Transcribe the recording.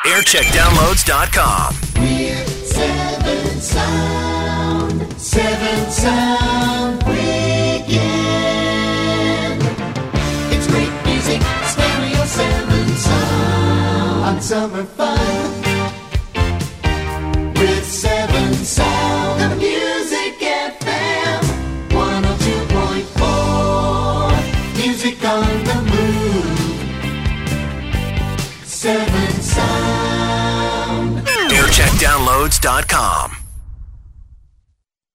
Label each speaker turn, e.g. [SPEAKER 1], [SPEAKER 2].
[SPEAKER 1] aircheckdownloads.com.
[SPEAKER 2] We're Seven Sound. Seven Sound Weekend. It's great music, stereo 7 Sound. On summer fun. With 7 Sound. The Music FM 102.4. Music on the move. 7 Sound.
[SPEAKER 1] aircheckdownloads.com.